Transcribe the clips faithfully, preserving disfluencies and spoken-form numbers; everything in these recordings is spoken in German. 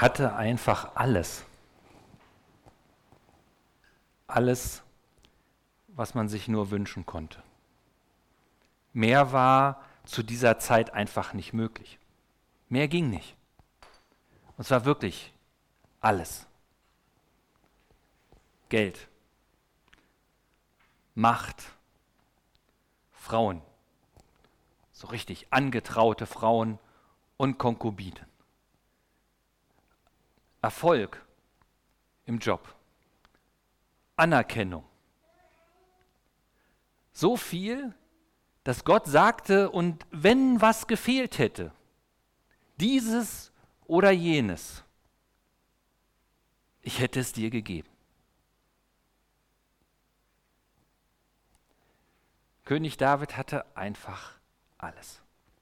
hatte einfach alles. Alles, was man sich nur wünschen konnte. Mehr war zu dieser Zeit einfach nicht möglich. Mehr ging nicht. Und zwar wirklich alles. Geld, Macht, Frauen, so richtig angetraute Frauen und Konkubinen. Erfolg im Job, Anerkennung. So viel, dass Gott sagte, und wenn was gefehlt hätte, dieses oder jenes, ich hätte es dir gegeben. König David hatte einfach alles.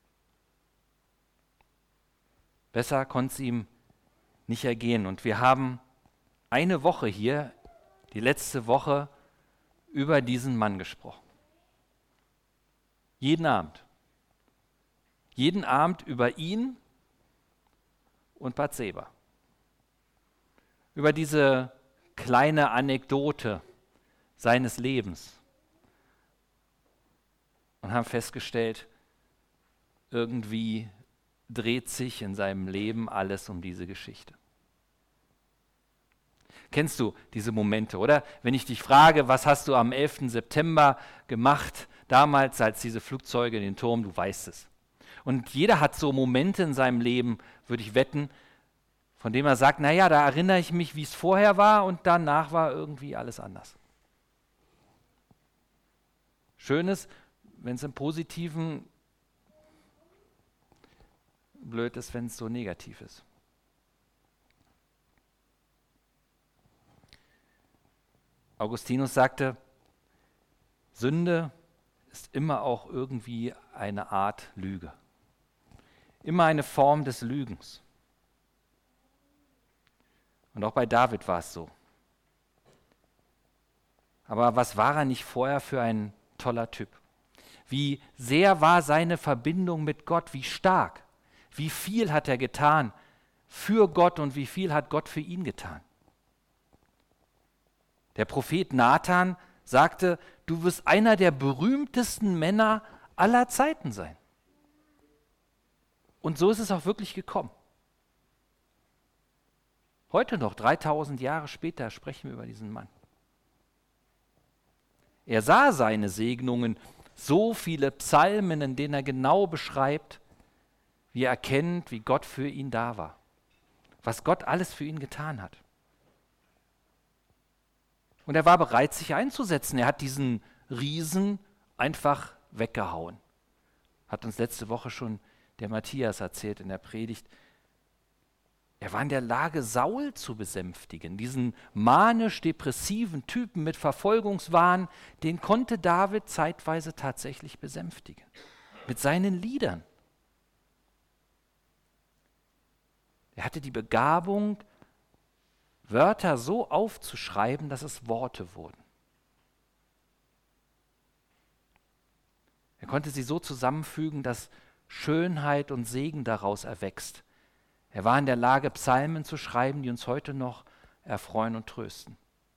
Besser konnte es ihm nicht ergehen. Und wir haben eine Woche hier, die letzte Woche, über diesen Mann gesprochen. Jeden Abend. Jeden Abend über ihn und Bathseba. Über diese kleine Anekdote seines Lebens. Und haben festgestellt, irgendwie dreht sich in seinem Leben alles um diese Geschichte. Kennst du diese Momente, oder? Wenn ich dich frage, was hast du am elften September gemacht, damals, als diese Flugzeuge in den Turm, du weißt es. Und jeder hat so Momente in seinem Leben, würde ich wetten, von dem er sagt, naja, da erinnere ich mich, wie es vorher war und danach war irgendwie alles anders. Schönes, wenn es im Positiven blöd ist, wenn es so negativ ist. Augustinus sagte, Sünde ist immer auch irgendwie eine Art Lüge. Immer eine Form des Lügens. Und auch bei David war es so. Aber was war er nicht vorher für ein toller Typ? Wie sehr war seine Verbindung mit Gott, wie stark, wie viel hat er getan für Gott und wie viel hat Gott für ihn getan. Der Prophet Nathan sagte, du wirst einer der berühmtesten Männer aller Zeiten sein. Und so ist es auch wirklich gekommen. Heute noch, dreitausend Jahre später, sprechen wir über diesen Mann. Er sah seine Segnungen, so viele Psalmen, in denen er genau beschreibt, wie er erkennt, wie Gott für ihn da war, was Gott alles für ihn getan hat. Und er war bereit, sich einzusetzen. Er hat diesen Riesen einfach weggehauen. Hat uns letzte Woche schon der Matthias erzählt in der Predigt. Er war in der Lage, Saul zu besänftigen. Diesen manisch-depressiven Typen mit Verfolgungswahn, den konnte David zeitweise tatsächlich besänftigen. Mit seinen Liedern. Er hatte die Begabung, Wörter so aufzuschreiben, dass es Worte wurden. Er konnte sie so zusammenfügen, dass Schönheit und Segen daraus erwächst. Er war in der Lage, Psalmen zu schreiben, die uns heute noch erfreuen und trösten.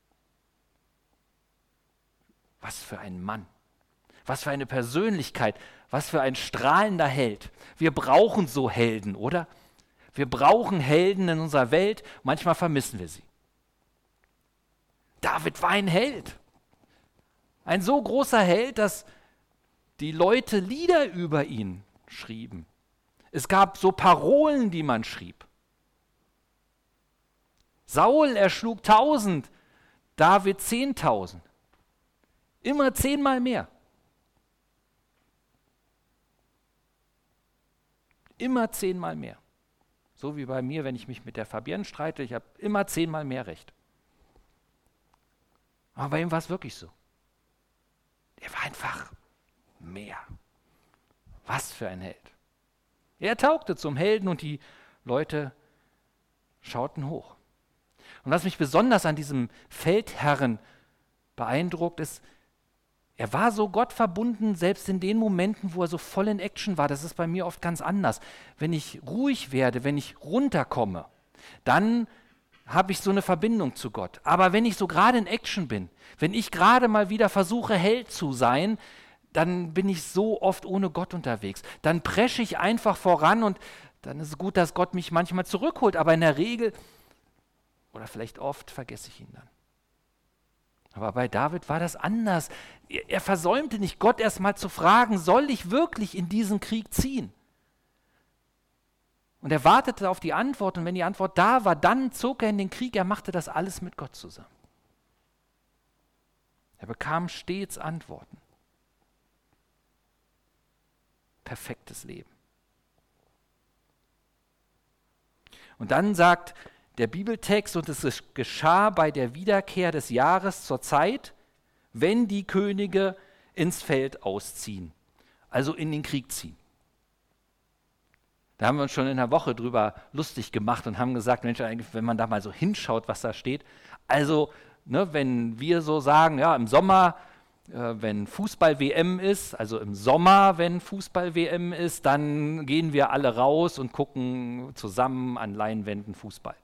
Was für ein Mann, was für eine Persönlichkeit, was für ein strahlender Held. Wir brauchen so Helden, oder? Wir brauchen Helden in unserer Welt, manchmal vermissen wir sie. David war ein Held. Ein so großer Held, dass die Leute Lieder über ihn schrieben. Es gab so Parolen, die man schrieb. Saul erschlug tausend, David zehntausend. Immer zehnmal mehr. Immer zehnmal mehr. So wie bei mir, wenn ich mich mit der Fabienne streite, ich habe immer zehnmal mehr Recht. Aber bei ihm war es wirklich so. Er war einfach mehr. Was für ein Held. Er taugte zum Helden und die Leute schauten hoch. Und was mich besonders an diesem Feldherren beeindruckt, ist, er war so Gott verbunden, selbst in den Momenten, wo er so voll in Action war. Das ist bei mir oft ganz anders. Wenn ich ruhig werde, wenn ich runterkomme, dann habe ich so eine Verbindung zu Gott. Aber wenn ich so gerade in Action bin, wenn ich gerade mal wieder versuche, Held zu sein, dann bin ich so oft ohne Gott unterwegs. Dann presche ich einfach voran und dann ist es gut, dass Gott mich manchmal zurückholt. Aber in der Regel, oder vielleicht oft, vergesse ich ihn dann. Aber bei David war das anders. Er, er versäumte nicht, Gott erst mal zu fragen, soll ich wirklich in diesen Krieg ziehen? Und er wartete auf die Antwort, und wenn die Antwort da war, dann zog er in den Krieg. Er machte das alles mit Gott zusammen. Er bekam stets Antworten. Perfektes Leben. Und dann sagt der Bibeltext, und es geschah bei der Wiederkehr des Jahres zur Zeit, wenn die Könige ins Feld ausziehen, also in den Krieg ziehen. Da haben wir uns schon in der Woche drüber lustig gemacht und haben gesagt, Mensch, eigentlich, wenn man da mal so hinschaut, was da steht. Also, ne, wenn wir so sagen, ja, im Sommer, äh, wenn Fußball-W M ist, also im Sommer, wenn Fußball-W M ist, dann gehen wir alle raus und gucken zusammen an Leinwänden Fußball.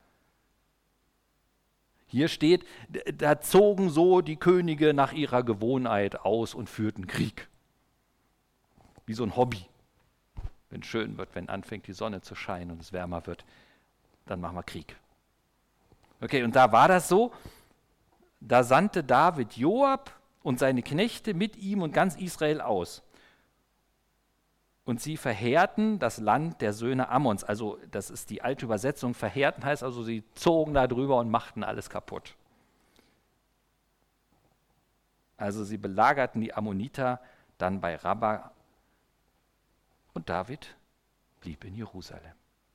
Hier steht, da zogen so die Könige nach ihrer Gewohnheit aus und führten Krieg. Wie so ein Hobby. Wenn es schön wird, wenn anfängt die Sonne zu scheinen und es wärmer wird, dann machen wir Krieg. Okay, und da war das so, da sandte David Joab und seine Knechte mit ihm und ganz Israel aus. Und sie verheerten das Land der Söhne Ammons. Also das ist die alte Übersetzung, verheerten heißt also, sie zogen da drüber und machten alles kaputt. Also sie belagerten die Ammoniter dann bei Rabba. Und David blieb in Jerusalem.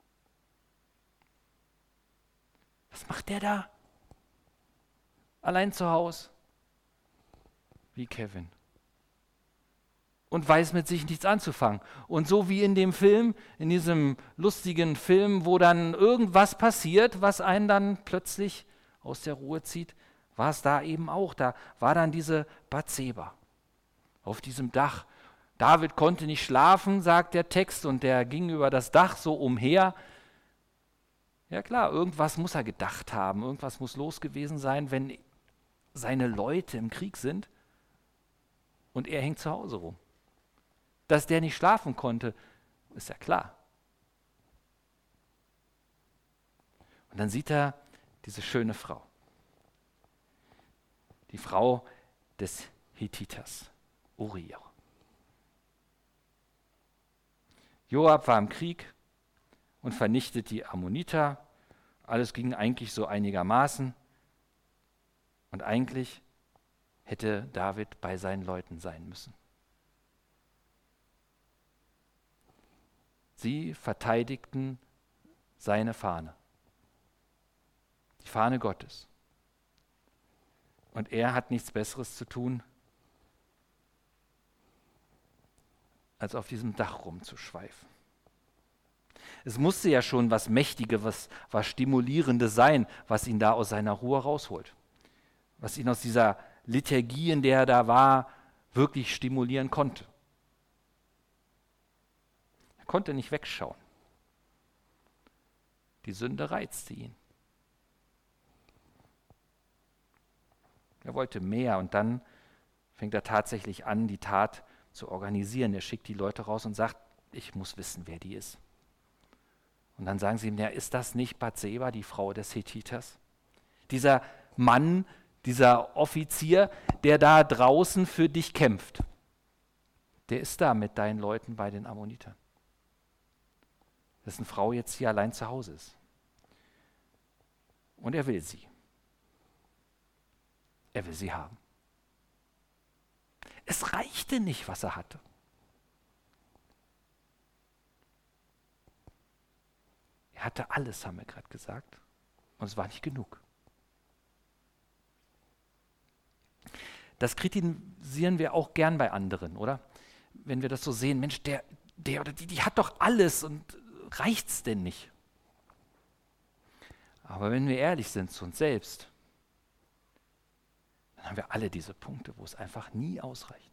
Was macht der da? Allein zu Hause? Wie Kevin. Und weiß mit sich nichts anzufangen. Und so wie in dem Film, in diesem lustigen Film, wo dann irgendwas passiert, was einen dann plötzlich aus der Ruhe zieht, war es da eben auch. Da war dann diese Bathseba auf diesem Dach. David konnte nicht schlafen, sagt der Text, und der ging über das Dach so umher. Ja klar, irgendwas muss er gedacht haben, irgendwas muss los gewesen sein, wenn seine Leute im Krieg sind und er hängt zu Hause rum. Dass der nicht schlafen konnte, ist ja klar. Und dann sieht er diese schöne Frau. Die Frau des Hethiters, Uriah. Joab war im Krieg und vernichtet die Ammoniter. Alles ging eigentlich so einigermaßen. Und eigentlich hätte David bei seinen Leuten sein müssen. Sie verteidigten seine Fahne, die Fahne Gottes. Und er hat nichts Besseres zu tun, als auf diesem Dach rumzuschweifen. Es musste ja schon was Mächtiges, was, was Stimulierendes sein, was ihn da aus seiner Ruhe rausholt. Was ihn aus dieser Liturgie, in der er da war, wirklich stimulieren konnte. Er konnte nicht wegschauen. Die Sünde reizte ihn. Er wollte mehr, und dann fängt er tatsächlich an, die Tat zu organisieren. Er schickt die Leute raus und sagt, ich muss wissen, wer die ist. Und dann sagen sie ihm, ja, ist das nicht Bathseba, die Frau des Hethiters? Dieser Mann, dieser Offizier, der da draußen für dich kämpft, der ist da mit deinen Leuten bei den Ammonitern. Dessen Frau jetzt hier allein zu Hause ist. Und er will sie. Er will sie haben. Es reichte nicht, was er hatte. Er hatte alles, haben wir gerade gesagt. Und es war nicht genug. Das kritisieren wir auch gern bei anderen, oder? Wenn wir das so sehen, Mensch, der, der oder die, die hat doch alles, und reicht's denn nicht? Aber wenn wir ehrlich sind zu uns selbst, dann haben wir alle diese Punkte, wo es einfach nie ausreicht.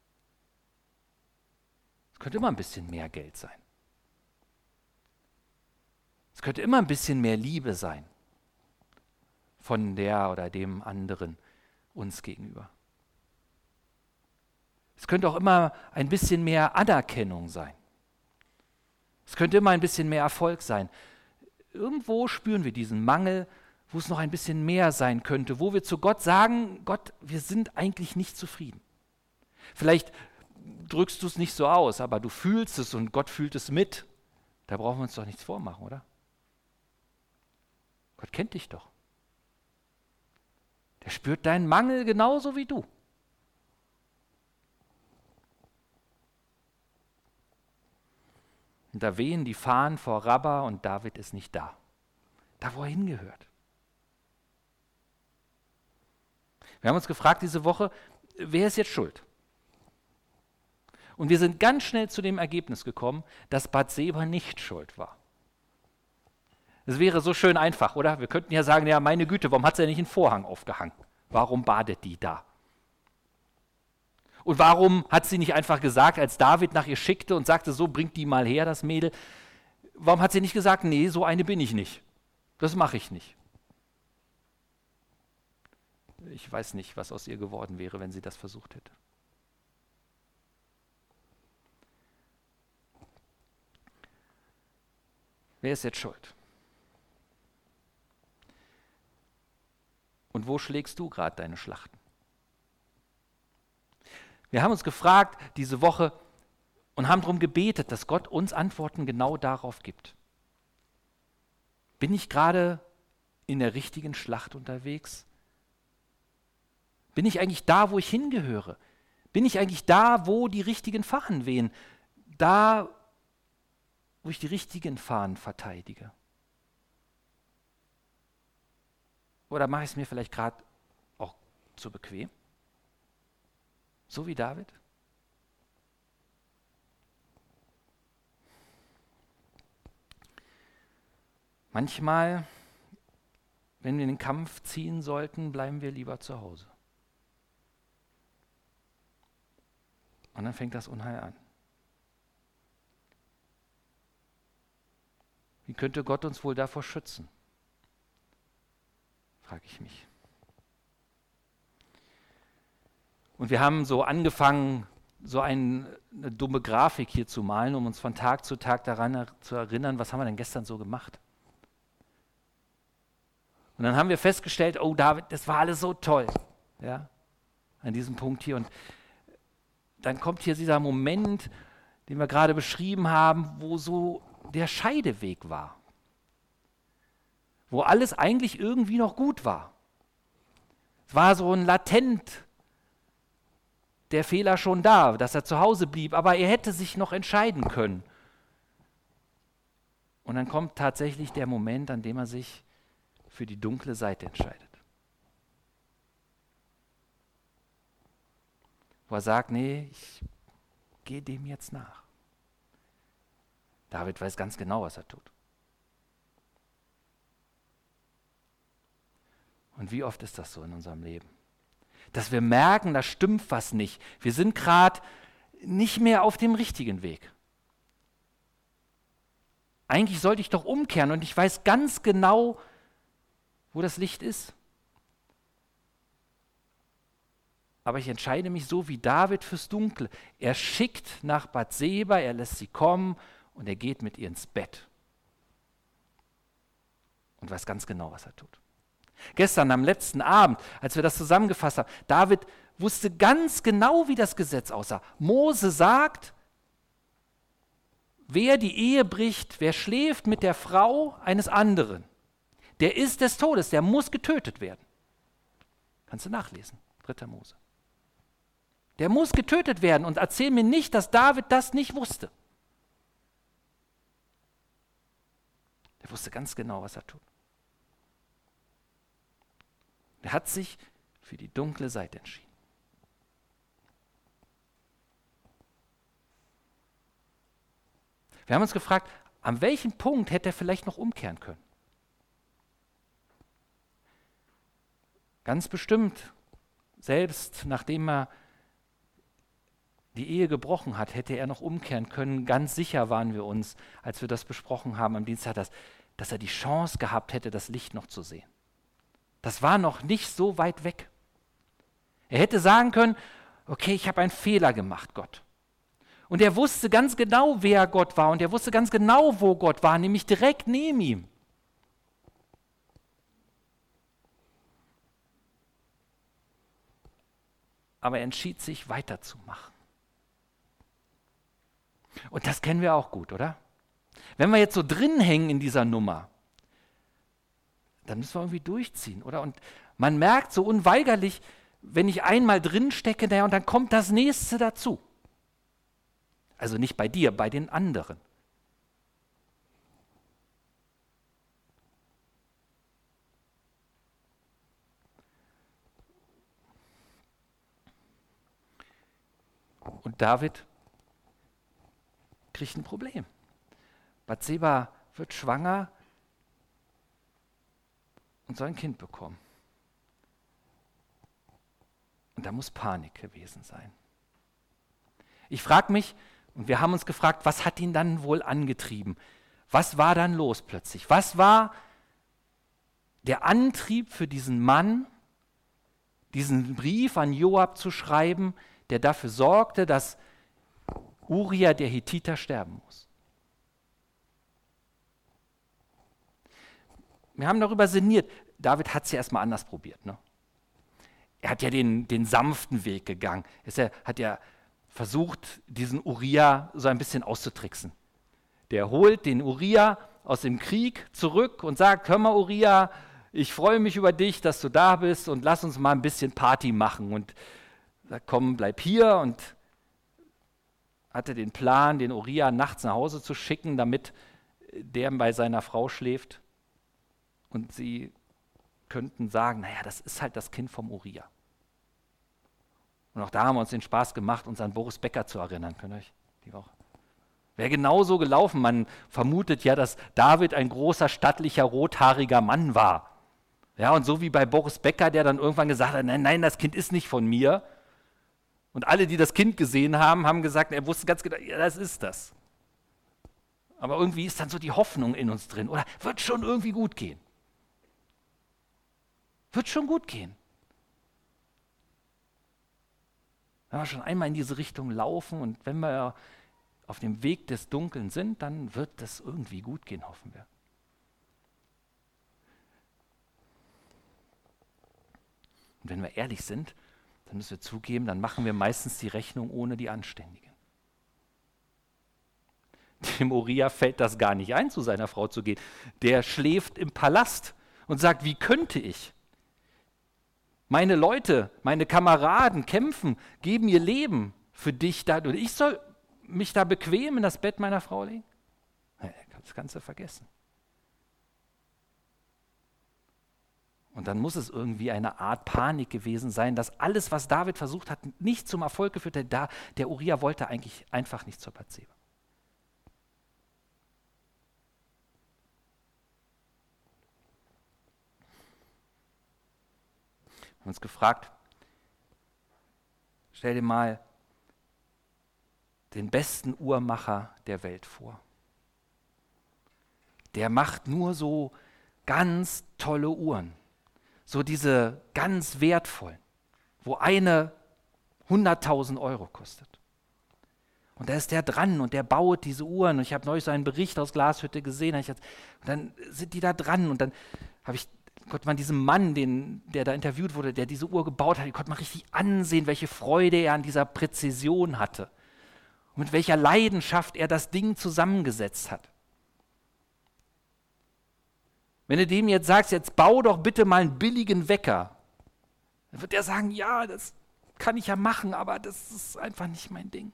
Es könnte immer ein bisschen mehr Geld sein. Es könnte immer ein bisschen mehr Liebe sein von der oder dem anderen uns gegenüber. Es könnte auch immer ein bisschen mehr Anerkennung sein. Es könnte immer ein bisschen mehr Erfolg sein. Irgendwo spüren wir diesen Mangel, wo es noch ein bisschen mehr sein könnte, wo wir zu Gott sagen, Gott, wir sind eigentlich nicht zufrieden. Vielleicht drückst du es nicht so aus, aber du fühlst es und Gott fühlt es mit. Da brauchen wir uns doch nichts vormachen, oder? Gott kennt dich doch. Der spürt deinen Mangel genauso wie du. Und da wehen die Fahnen vor Rabba und David ist nicht da. Da, wo er hingehört. Wir haben uns gefragt diese Woche, wer ist jetzt schuld? Und wir sind ganz schnell zu dem Ergebnis gekommen, dass Bathseba nicht schuld war. Es wäre so schön einfach, oder? Wir könnten ja sagen, ja, meine Güte, warum hat sie ja nicht einen Vorhang aufgehangen? Warum badet die da? Und warum hat sie nicht einfach gesagt, als David nach ihr schickte und sagte, so, bringt die mal her, das Mädel, warum hat sie nicht gesagt, nee, so eine bin ich nicht. Das mache ich nicht. Ich weiß nicht, was aus ihr geworden wäre, wenn sie das versucht hätte. Wer ist jetzt schuld? Und wo schlägst du gerade deine Schlachten? Wir haben uns gefragt diese Woche und haben darum gebetet, dass Gott uns Antworten genau darauf gibt. Bin ich gerade in der richtigen Schlacht unterwegs? Bin ich eigentlich da, wo ich hingehöre? Bin ich eigentlich da, wo die richtigen Fahnen wehen? Da, wo ich die richtigen Fahnen verteidige? Oder mache ich es mir vielleicht gerade auch zu bequem? So wie David? Manchmal, wenn wir in den Kampf ziehen sollten, bleiben wir lieber zu Hause. Und dann fängt das Unheil an. Wie könnte Gott uns wohl davor schützen? Frage ich mich. Und wir haben so angefangen, so ein, eine dumme Grafik hier zu malen, um uns von Tag zu Tag daran er, zu erinnern, was haben wir denn gestern so gemacht? Und dann haben wir festgestellt, oh David, das war alles so toll, ja, an diesem Punkt hier. Und dann kommt hier dieser Moment, den wir gerade beschrieben haben, wo so der Scheideweg war. Wo alles eigentlich irgendwie noch gut war. Es war so ein latent der Fehler schon da, dass er zu Hause blieb, aber er hätte sich noch entscheiden können. Und dann kommt tatsächlich der Moment, an dem er sich für die dunkle Seite entscheidet. Wo er sagt, nee, ich gehe dem jetzt nach. David weiß ganz genau, was er tut. Und wie oft ist das so in unserem Leben? Dass wir merken, da stimmt was nicht. Wir sind gerade nicht mehr auf dem richtigen Weg. Eigentlich sollte ich doch umkehren und ich weiß ganz genau, wo das Licht ist. Aber ich entscheide mich so wie David fürs Dunkle. Er schickt nach Bathseba, er lässt sie kommen und er geht mit ihr ins Bett. Und weiß ganz genau, was er tut. Gestern am letzten Abend, als wir das zusammengefasst haben, David wusste ganz genau, wie das Gesetz aussah. Mose sagt, wer die Ehe bricht, wer schläft mit der Frau eines anderen, der ist des Todes, der muss getötet werden. Kannst du nachlesen, dritter Mose. Der muss getötet werden und erzähl mir nicht, dass David das nicht wusste. Er wusste ganz genau, was er tut. Er hat sich für die dunkle Seite entschieden. Wir haben uns gefragt, an welchem Punkt hätte er vielleicht noch umkehren können? Ganz bestimmt, selbst nachdem er die Ehe gebrochen hat, hätte er noch umkehren können. Ganz sicher waren wir uns, als wir das besprochen haben am Dienstag, dass dass er die Chance gehabt hätte, das Licht noch zu sehen. Das war noch nicht so weit weg. Er hätte sagen können, okay, ich habe einen Fehler gemacht, Gott. Und er wusste ganz genau, wer Gott war und er wusste ganz genau, wo Gott war, nämlich direkt neben ihm. Aber er entschied sich, weiterzumachen. Und das kennen wir auch gut, oder? Wenn wir jetzt so drin hängen in dieser Nummer, dann müssen wir irgendwie durchziehen, oder? Und man merkt so unweigerlich, wenn ich einmal drin stecke, naja, und dann kommt das Nächste dazu. Also nicht bei dir, bei den anderen. Und David kriegt ein Problem. Bathseba wird schwanger und soll ein Kind bekommen. Und da muss Panik gewesen sein. Ich frage mich, und wir haben uns gefragt, was hat ihn dann wohl angetrieben? Was war dann los plötzlich? Was war der Antrieb für diesen Mann, diesen Brief an Joab zu schreiben, der dafür sorgte, dass Uria, der Hethiter, sterben muss? Wir haben darüber sinniert. David hat es ja erstmal anders probiert. Ne? Er hat ja den, den sanften Weg gegangen. Er hat ja versucht, diesen Uria so ein bisschen auszutricksen. Der holt den Uria aus dem Krieg zurück und sagt, hör mal Uria, ich freue mich über dich, dass du da bist und lass uns mal ein bisschen Party machen. Und sagt, komm, bleib hier, und hatte den Plan, den Uria nachts nach Hause zu schicken, damit der bei seiner Frau schläft. Und sie könnten sagen, naja, das ist halt das Kind vom Uria. Und auch da haben wir uns den Spaß gemacht, uns an Boris Becker zu erinnern. Könnt ihr euch die Woche? Wäre genauso gelaufen. Man vermutet ja, dass David ein großer, stattlicher, rothaariger Mann war. Ja, und so wie bei Boris Becker, der dann irgendwann gesagt hat, nein, nein, das Kind ist nicht von mir. Und alle, die das Kind gesehen haben, haben gesagt, er wusste ganz genau, ja, das ist das. Aber irgendwie ist dann so die Hoffnung in uns drin. Oder wird schon irgendwie gut gehen. Wird schon gut gehen. Wenn wir schon einmal in diese Richtung laufen und wenn wir auf dem Weg des Dunkeln sind, dann wird das irgendwie gut gehen, hoffen wir. Und wenn wir ehrlich sind, dann müssen wir zugeben, dann machen wir meistens die Rechnung ohne die Anständigen. Dem Uria fällt das gar nicht ein, zu seiner Frau zu gehen. Der schläft im Palast und sagt, wie könnte ich? Meine Leute, meine Kameraden kämpfen, geben ihr Leben für dich da. Und ich soll mich da bequem in das Bett meiner Frau legen? Das kannst du vergessen. Und dann muss es irgendwie eine Art Panik gewesen sein, dass alles, was David versucht hat, nicht zum Erfolg geführt hat. Da, der Uria wollte eigentlich einfach nicht zur Bathseba. Wir haben uns gefragt, stell dir mal den besten Uhrmacher der Welt vor. Der macht nur so ganz tolle Uhren, so diese ganz wertvollen, wo eine hunderttausend Euro kostet. Und da ist der dran und der baut diese Uhren. Und ich habe neulich so einen Bericht aus Glashütte gesehen. Und dann sind die da dran und dann habe ich konnte man diesem Mann, den, der da interviewt wurde, der diese Uhr gebaut hat, konnte man richtig ansehen, welche Freude er an dieser Präzision hatte und mit welcher Leidenschaft er das Ding zusammengesetzt hat. Wenn du dem jetzt sagst, jetzt bau doch bitte mal einen billigen Wecker, dann wird er sagen, ja, das kann ich ja machen, aber das ist einfach nicht mein Ding.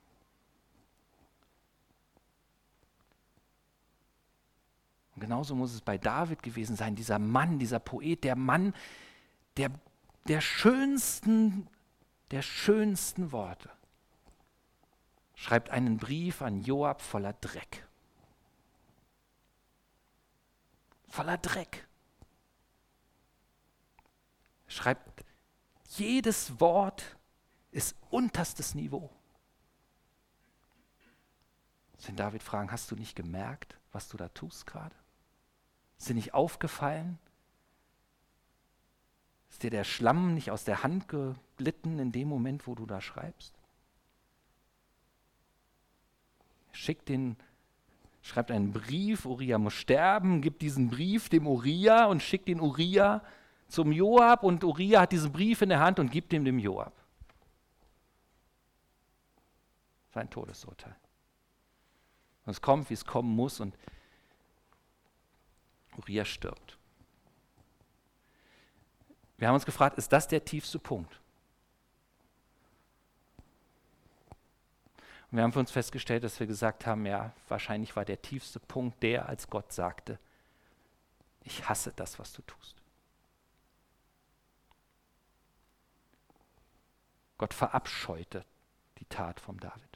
Und genauso muss es bei David gewesen sein, dieser Mann, dieser Poet, der Mann der, der schönsten, der schönsten Worte. Schreibt einen Brief an Joab voller Dreck. Voller Dreck. Schreibt, jedes Wort ist unterstes Niveau. Wenn David fragen, hast du nicht gemerkt, was du da tust gerade? Ist dir nicht aufgefallen? Ist dir der Schlamm nicht aus der Hand geglitten in dem Moment, wo du da schreibst? Schick den, schreibt einen Brief, Uria muss sterben, gibt diesen Brief dem Uria und schickt den Uria zum Joab und Uria hat diesen Brief in der Hand und gibt ihm dem Joab. Sein Todesurteil. Und es kommt, wie es kommen muss und Uria stirbt. Wir haben uns gefragt, ist das der tiefste Punkt? Und wir haben für uns festgestellt, dass wir gesagt haben, ja, wahrscheinlich war der tiefste Punkt der, als Gott sagte, ich hasse das, was du tust. Gott verabscheute die Tat vom David.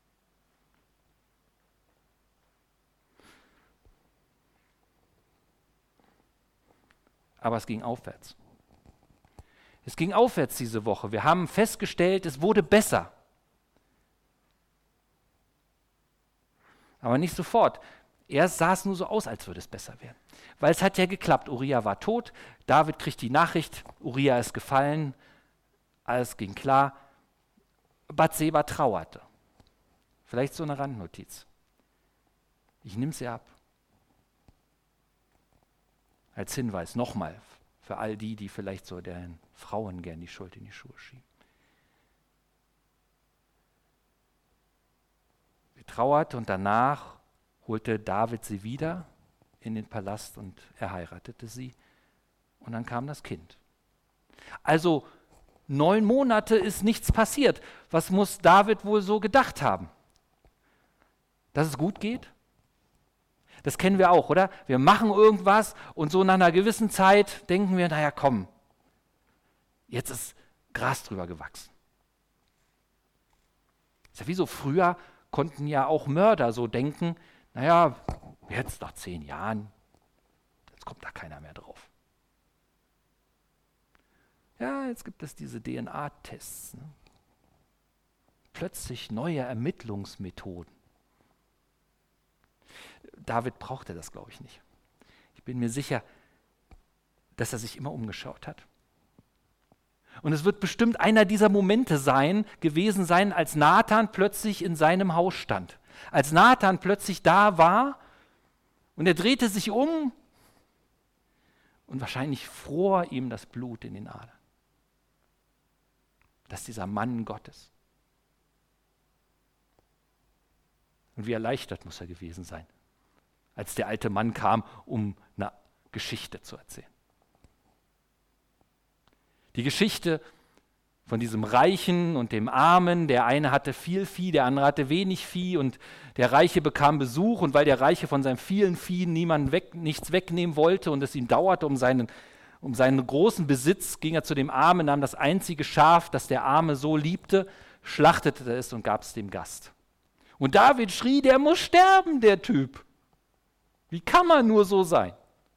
Aber es ging aufwärts. Es ging aufwärts diese Woche. Wir haben festgestellt, es wurde besser. Aber nicht sofort. Erst sah es nur so aus, als würde es besser werden. Weil es hat ja geklappt. Uria war tot, David kriegt die Nachricht, Uria ist gefallen, alles ging klar. Bathseba trauerte. Vielleicht so eine Randnotiz. Ich nehme sie ab. Als Hinweis nochmal für all die, die vielleicht so den Frauen gern die Schuld in die Schuhe schieben. Sie trauerte und danach holte David sie wieder in den Palast und er heiratete sie. Und dann kam das Kind. Also neun Monate ist nichts passiert. Was muss David wohl so gedacht haben? Dass es gut geht? Das kennen wir auch, oder? Wir machen irgendwas und so nach einer gewissen Zeit denken wir, naja, komm, jetzt ist Gras drüber gewachsen. Das ist ja wie so früher konnten ja auch Mörder so denken, naja, jetzt nach zehn Jahren, jetzt kommt da keiner mehr drauf. Ja, jetzt gibt es diese D N A-Tests. Ne? Plötzlich neue Ermittlungsmethoden. David brauchte das, glaube ich, nicht. Ich bin mir sicher, dass er sich immer umgeschaut hat. Und es wird bestimmt einer dieser Momente sein, gewesen sein, als Nathan plötzlich in seinem Haus stand. Als Nathan plötzlich da war und er drehte sich um und wahrscheinlich fror ihm das Blut in den Adern. Das ist dieser Mann Gottes. Und wie erleichtert muss er gewesen sein, als der alte Mann kam, um eine Geschichte zu erzählen. Die Geschichte von diesem Reichen und dem Armen. Der eine hatte viel Vieh, der andere hatte wenig Vieh und der Reiche bekam Besuch und weil der Reiche von seinem vielen Vieh niemand weg, nichts wegnehmen wollte und es ihm dauerte um seinen, um seinen großen Besitz, ging er zu dem Armen, nahm das einzige Schaf, das der Arme so liebte, schlachtete es und gab es dem Gast. Und David schrie, der muss sterben, der Typ. Wie kann man nur so sein?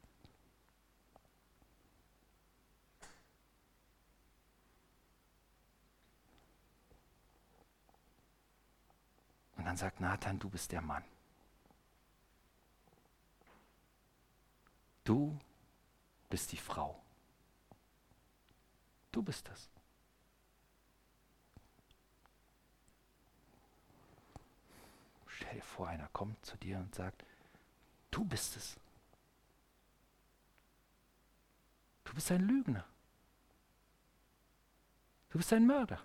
Und dann sagt Nathan, du bist der Mann. Du bist die Frau. Du bist das. Stell dir vor, einer kommt zu dir und sagt, du bist es. Du bist ein Lügner. Du bist ein Mörder.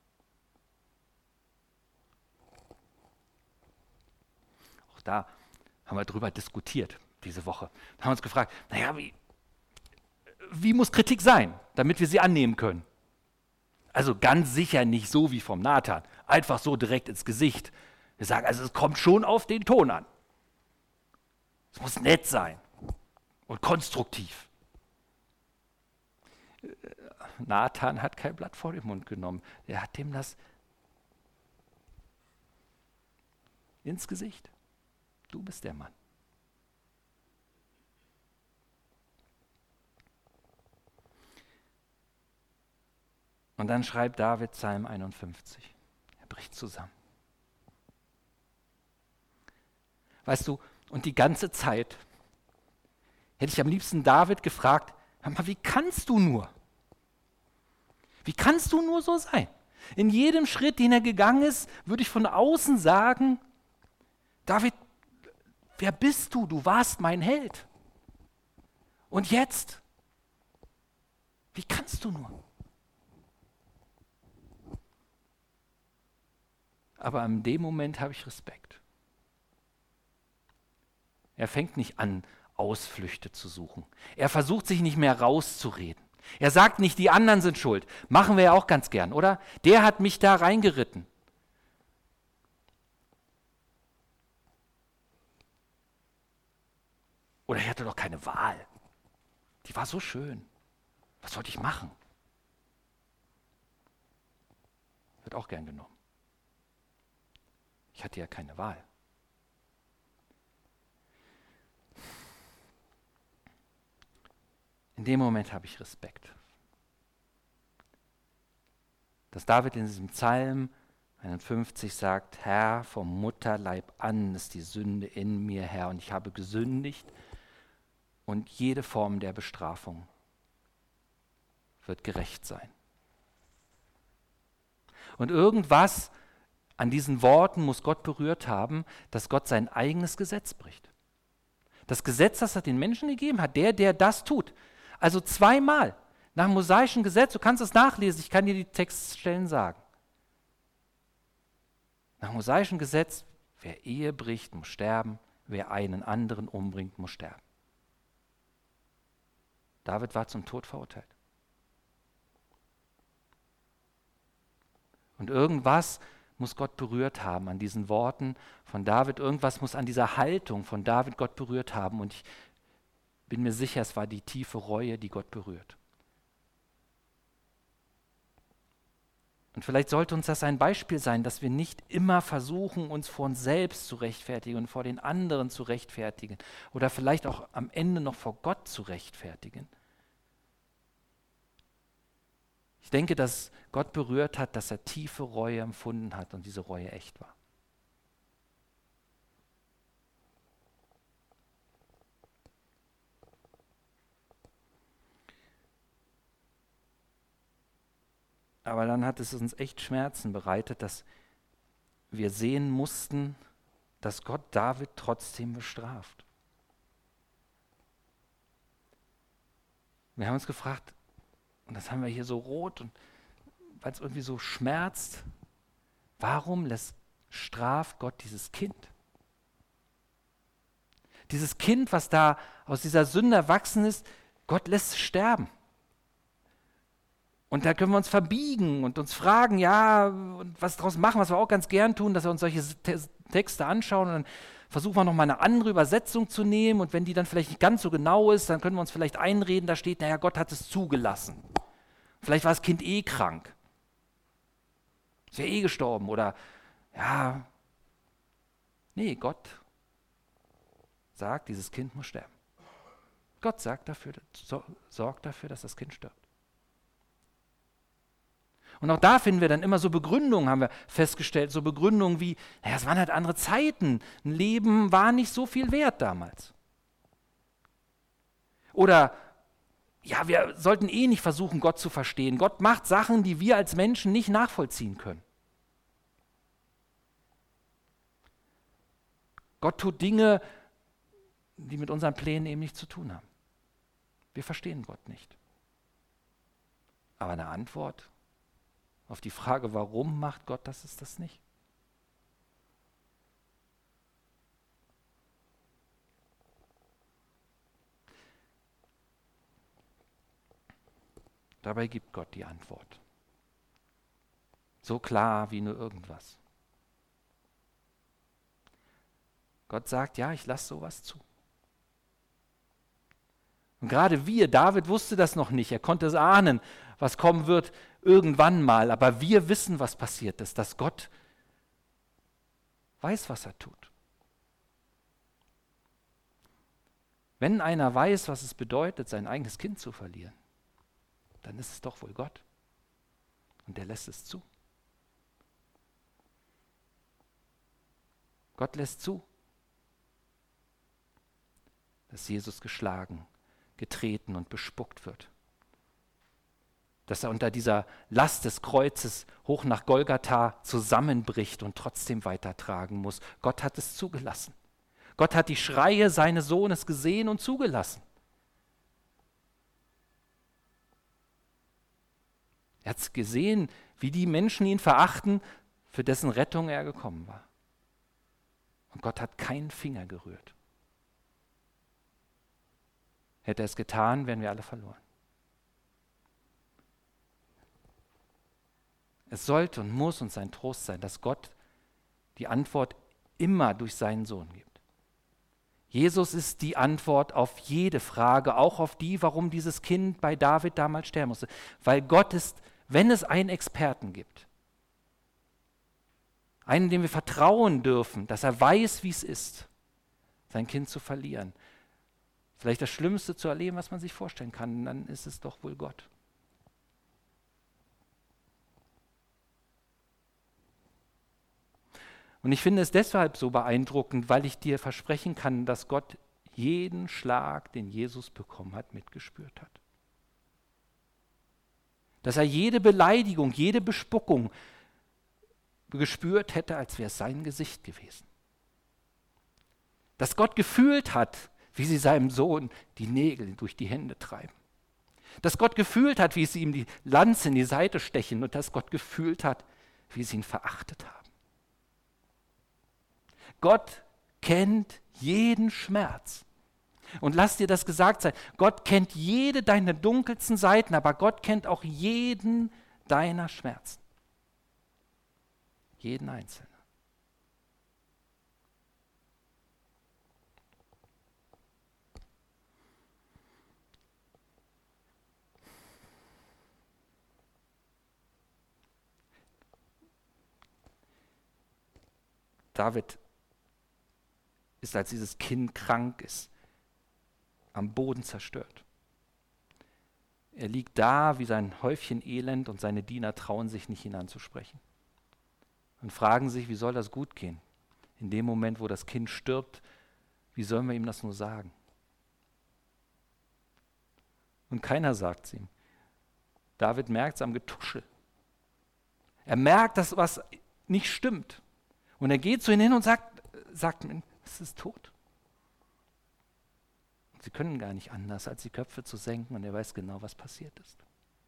Auch da haben wir drüber diskutiert diese Woche. Da haben wir uns gefragt, naja, wie, wie muss Kritik sein, damit wir sie annehmen können? Also ganz sicher nicht so wie vom Nathan, einfach so direkt ins Gesicht. Wir sagen, also es kommt schon auf den Ton an. Es muss nett sein und konstruktiv. Nathan hat kein Blatt vor den Mund genommen. Er hat dem das ins Gesicht. Du bist der Mann. Und dann schreibt David Psalm einundfünfzig. Er bricht zusammen. Weißt du, und die ganze Zeit, Hätte ich am liebsten David gefragt, hör mal, wie kannst du nur? Wie kannst du nur so sein? In jedem Schritt, den er gegangen ist, würde ich von außen sagen, David, wer bist du? Du warst mein Held. Und jetzt? Wie kannst du nur? Aber in dem Moment habe ich Respekt. Er fängt nicht an, Ausflüchte zu suchen. Er versucht sich nicht mehr rauszureden. Er sagt nicht, die anderen sind schuld. Machen wir ja auch ganz gern, oder? Der hat mich da reingeritten. Oder er hatte doch keine Wahl. Die war so schön. Was sollte ich machen? Wird auch gern genommen. Ich hatte ja keine Wahl. In dem Moment habe ich Respekt. Dass David in diesem Psalm einundfünfzig sagt, Herr, vom Mutterleib an ist die Sünde in mir, Herr, und ich habe gesündigt und jede Form der Bestrafung wird gerecht sein. Und irgendwas an diesen Worten muss Gott berührt haben, dass Gott sein eigenes Gesetz bricht. Das Gesetz, das er den Menschen gegeben hat, der, der das tut. Also zweimal nach dem mosaischen Gesetz, du kannst es nachlesen, ich kann dir die Textstellen sagen. Nach dem mosaischen Gesetz, wer Ehe bricht, muss sterben, wer einen anderen umbringt, muss sterben. David war zum Tod verurteilt. Und irgendwas muss Gott berührt haben an diesen Worten von David, irgendwas muss an dieser Haltung von David Gott berührt haben und ich bin mir sicher, es war die tiefe Reue, die Gott berührt. Und vielleicht sollte uns das ein Beispiel sein, dass wir nicht immer versuchen, uns vor uns selbst zu rechtfertigen und vor den anderen zu rechtfertigen oder vielleicht auch am Ende noch vor Gott zu rechtfertigen. Ich denke, dass Gott berührt hat, dass er tiefe Reue empfunden hat und diese Reue echt war. Aber dann hat es uns echt Schmerzen bereitet, dass wir sehen mussten, dass Gott David trotzdem bestraft. Wir haben uns gefragt, und das haben wir hier so rot, und weil es irgendwie so schmerzt, warum lässt straft Gott dieses Kind? Dieses Kind, was da aus dieser Sünde erwachsen ist, Gott lässt es sterben. Und da können wir uns verbiegen und uns fragen, ja, und was draus machen, was wir auch ganz gern tun, dass wir uns solche Texte anschauen und dann versuchen wir nochmal eine andere Übersetzung zu nehmen und wenn die dann vielleicht nicht ganz so genau ist, dann können wir uns vielleicht einreden, da steht, naja, Gott hat es zugelassen. Vielleicht war das Kind eh krank. Es wäre eh gestorben oder, ja, nee, Gott sagt, dieses Kind muss sterben. Gott sagt dafür, sorgt dafür, dass das Kind stirbt. Und auch da finden wir dann immer so Begründungen, haben wir festgestellt, so Begründungen wie, naja, es waren halt andere Zeiten, ein Leben war nicht so viel wert damals. Oder, ja, wir sollten eh nicht versuchen, Gott zu verstehen. Gott macht Sachen, die wir als Menschen nicht nachvollziehen können. Gott tut Dinge, die mit unseren Plänen eben nichts zu tun haben. Wir verstehen Gott nicht. Aber eine Antwort auf die Frage, warum macht Gott das, ist das nicht. Dabei gibt Gott die Antwort. So klar wie nur irgendwas. Gott sagt, ja, ich lasse sowas zu. Und gerade wir, David wusste das noch nicht, er konnte es ahnen, was kommen wird irgendwann mal, aber wir wissen, was passiert ist, dass Gott weiß, was er tut. Wenn einer weiß, was es bedeutet, sein eigenes Kind zu verlieren, dann ist es doch wohl Gott. Und der lässt es zu. Gott lässt zu, dass Jesus geschlagen, getreten und bespuckt wird. Dass er unter dieser Last des Kreuzes hoch nach Golgatha zusammenbricht und trotzdem weitertragen muss. Gott hat es zugelassen. Gott hat die Schreie seines Sohnes gesehen und zugelassen. Er hat gesehen, wie die Menschen ihn verachten, für dessen Rettung er gekommen war. Und Gott hat keinen Finger gerührt. Hätte er es getan, wären wir alle verloren. Es sollte und muss uns ein Trost sein, dass Gott die Antwort immer durch seinen Sohn gibt. Jesus ist die Antwort auf jede Frage, auch auf die, warum dieses Kind bei David damals sterben musste. Weil Gott ist, wenn es einen Experten gibt, einen, dem wir vertrauen dürfen, dass er weiß, wie es ist, sein Kind zu verlieren, vielleicht das Schlimmste zu erleben, was man sich vorstellen kann, dann ist es doch wohl Gott. Und ich finde es deshalb so beeindruckend, weil ich dir versprechen kann, dass Gott jeden Schlag, den Jesus bekommen hat, mitgespürt hat. Dass er jede Beleidigung, jede Bespuckung gespürt hätte, als wäre es sein Gesicht gewesen. Dass Gott gefühlt hat, wie sie seinem Sohn die Nägel durch die Hände treiben. Dass Gott gefühlt hat, wie sie ihm die Lanze in die Seite stechen und dass Gott gefühlt hat, wie sie ihn verachtet haben. Gott kennt jeden Schmerz. Und lass dir das gesagt sein, Gott kennt jede deiner dunkelsten Seiten, aber Gott kennt auch jeden deiner Schmerzen. Jeden einzelnen. David ist, als dieses Kind krank ist, am Boden zerstört. Er liegt da wie sein Häufchen Elend und seine Diener trauen sich nicht, ihn anzusprechen. Und fragen sich, wie soll das gut gehen? In dem Moment, wo das Kind stirbt, wie sollen wir ihm das nur sagen? Und keiner sagt es ihm. David merkt es am Getuschel. Er merkt, dass was nicht stimmt. Und er geht zu ihnen hin und sagt, sagt ihm, es ist tot. Und sie können gar nicht anders, als die Köpfe zu senken und er weiß genau, was passiert ist.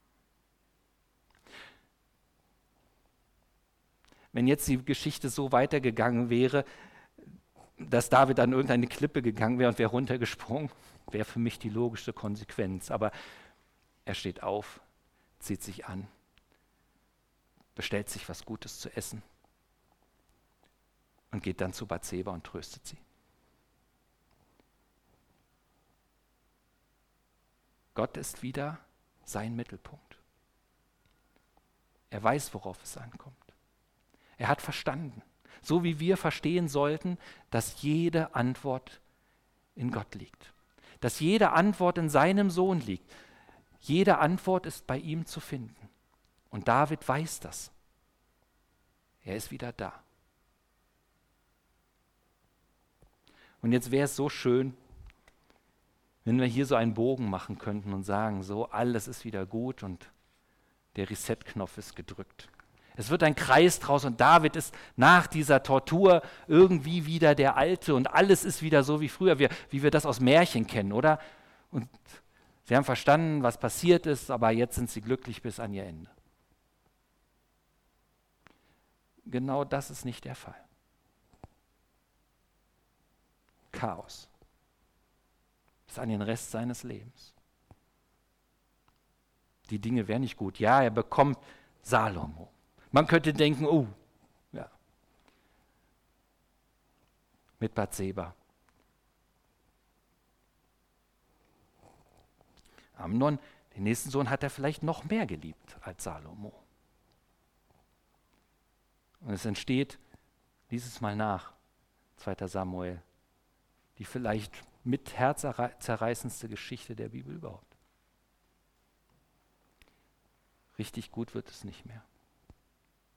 Wenn jetzt die Geschichte so weitergegangen wäre, dass David an irgendeine Klippe gegangen wäre und wäre runtergesprungen, wäre für mich die logische Konsequenz. Aber er steht auf, zieht sich an, bestellt sich was Gutes zu essen und geht dann zu Bathseba und tröstet sie. Gott ist wieder sein Mittelpunkt. Er weiß, worauf es ankommt. Er hat verstanden, so wie wir verstehen sollten, dass jede Antwort in Gott liegt. Dass jede Antwort in seinem Sohn liegt. Jede Antwort ist bei ihm zu finden. Und David weiß das. Er ist wieder da. Und jetzt wäre es so schön, wenn wir hier so einen Bogen machen könnten und sagen, so, alles ist wieder gut und der Reset-Knopf ist gedrückt. Es wird ein Kreis draus und David ist nach dieser Tortur irgendwie wieder der Alte und alles ist wieder so wie früher, wie, wie wir das aus Märchen kennen, oder? Und sie haben verstanden, was passiert ist, aber jetzt sind sie glücklich bis an ihr Ende. Genau das ist nicht der Fall. Chaos. Bis an den Rest seines Lebens. Die Dinge wären nicht gut. Ja, er bekommt Salomo. Man könnte denken, oh, ja, mit Bathseba. Amnon, den nächsten Sohn, hat er vielleicht noch mehr geliebt als Salomo. Und es entsteht, lies es mal nach, zweiter Samuel, die vielleicht mit herzzerreißendste Geschichte der Bibel überhaupt. Richtig gut wird es nicht mehr.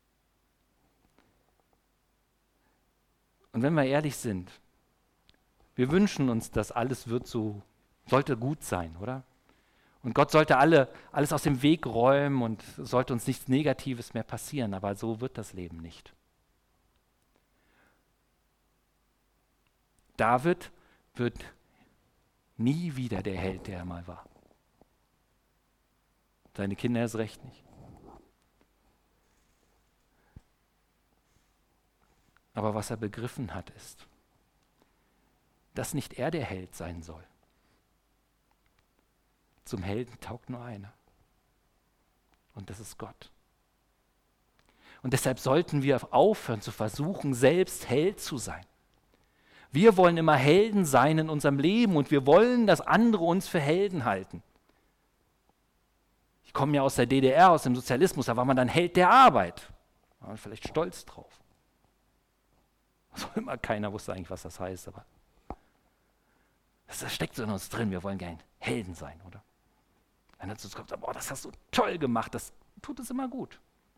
Und wenn wir ehrlich sind, Wir wünschen uns, dass alles wird so, sollte gut sein, oder? Und Gott sollte alle, alles aus dem Weg räumen und sollte uns nichts Negatives mehr passieren, aber so wird das Leben nicht. David wird nie wieder der Held, der er mal war. Seine Kinder erst recht nicht. Aber was er begriffen hat, ist, dass nicht er der Held sein soll. Zum Helden taugt nur einer. Und das ist Gott. Und deshalb sollten wir aufhören zu versuchen, selbst Held zu sein. Wir wollen immer Helden sein in unserem Leben und wir wollen, dass andere uns für Helden halten. Ich komme ja aus der D D R, aus dem Sozialismus, da war man dann Held der Arbeit. Da war man vielleicht stolz drauf. Also immer keiner wusste eigentlich, was das heißt, aber das steckt so in uns drin, wir wollen gern Helden sein, oder? Wenn er zu uns kommt, boah, das hast du toll gemacht, das tut es immer gut.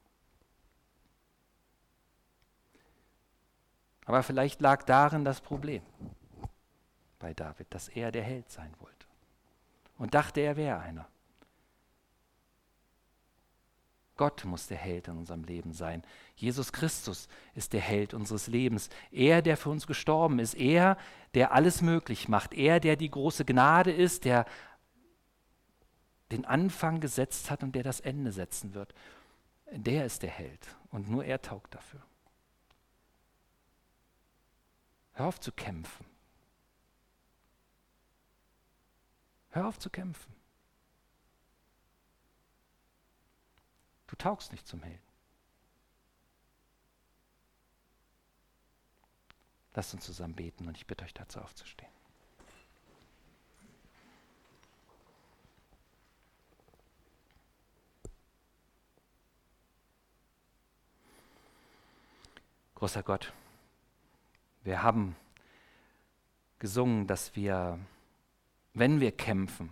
Aber vielleicht lag darin das Problem bei David, dass er der Held sein wollte und dachte, er wäre einer. Gott muss der Held in unserem Leben sein. Jesus Christus ist der Held unseres Lebens. Er, der für uns gestorben ist. Er, der alles möglich macht. Er, der die große Gnade ist, der den Anfang gesetzt hat und der das Ende setzen wird. Der ist der Held und nur er taugt dafür. Hör auf zu kämpfen. Hör auf zu kämpfen. Du taugst nicht zum Helden. Lasst uns zusammen beten und ich bitte euch dazu aufzustehen. Großer Gott, wir haben gesungen, dass wir, wenn wir kämpfen,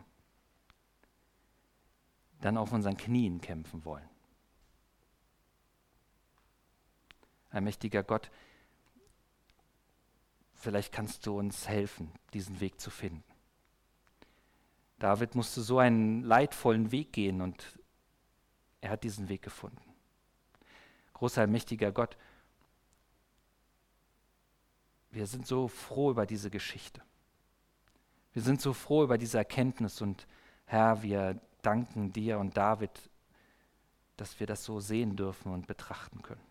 dann auf unseren Knien kämpfen wollen. Allmächtiger Gott, vielleicht kannst du uns helfen, diesen Weg zu finden. David musste so einen leidvollen Weg gehen und er hat diesen Weg gefunden. Großer, allmächtiger Gott, wir sind so froh über diese Geschichte. Wir sind so froh über diese Erkenntnis und Herr, wir danken dir und David, dass wir das so sehen dürfen und betrachten können.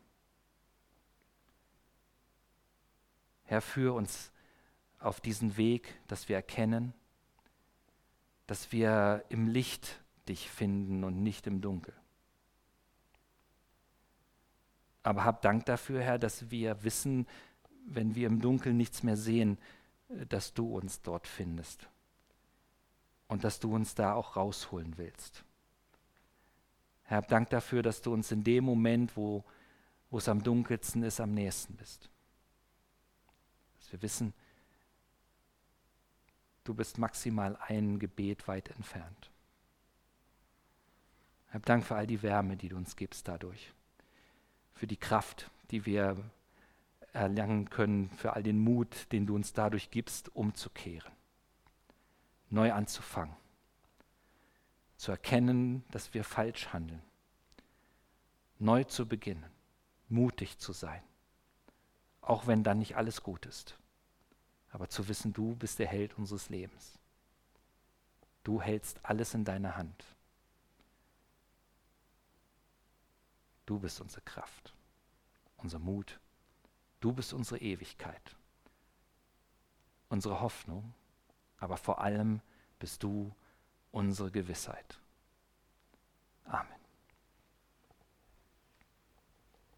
Herr, führe uns auf diesen Weg, dass wir erkennen, dass wir im Licht dich finden und nicht im Dunkel. Aber hab Dank dafür, Herr, dass wir wissen, wenn wir im Dunkeln nichts mehr sehen, dass du uns dort findest und dass du uns da auch rausholen willst. Herr, hab Dank dafür, dass du uns in dem Moment, wo, wo es am dunkelsten ist, am nächsten bist. Dass wir wissen, du bist maximal ein Gebet weit entfernt. Hab Dank für all die Wärme, die du uns gibst dadurch, für die Kraft, die wir erlangen können, für all den Mut, den du uns dadurch gibst, umzukehren, neu anzufangen, zu erkennen, dass wir falsch handeln, neu zu beginnen, mutig zu sein, auch wenn dann nicht alles gut ist, aber zu wissen, du bist der Held unseres Lebens. Du hältst alles in deiner Hand. Du bist unsere Kraft, unser Mut. Du bist unsere Ewigkeit, unsere Hoffnung, aber vor allem bist du unsere Gewissheit. Amen.